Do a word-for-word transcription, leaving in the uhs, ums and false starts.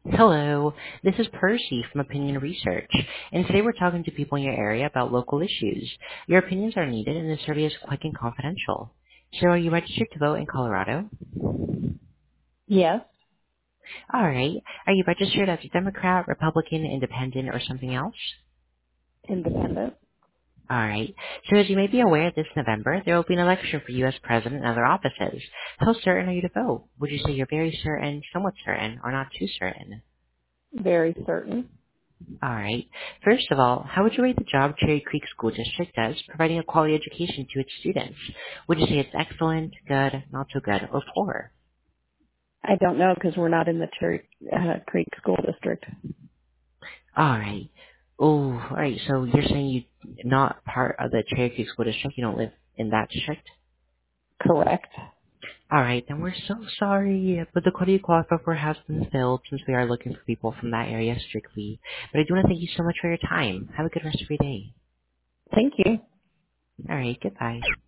Hello, this is Percy from Opinion Research, and today we're talking to people in your area about local issues. Your opinions are needed, and this survey is quick and confidential. So are you registered to vote in Colorado? Yes, All right. Are you registered as a Democrat, Republican, Independent, or something else? independent. All right. So as you may be aware, this November, there will be an election for U S President and other offices. How certain are you to vote? Would you say you're very certain, somewhat certain, or not too certain? Very certain. All right. First of all, how would you rate the job Cherry Creek School District does providing a quality education to its students? Would you say it's excellent, good, not so good, or poor? I don't know because we're not in the Cherry uh, Creek School District. All right. Oh, all right. So you're saying you're not part of the Cherry Creek School District? You don't live in that district? Correct. All right. Then we're so sorry, but the quality you qualify for has been filled since we are looking for people from that area strictly. But I do want to thank you so much for your time. Have a good rest of your day. Thank you. All right. Goodbye.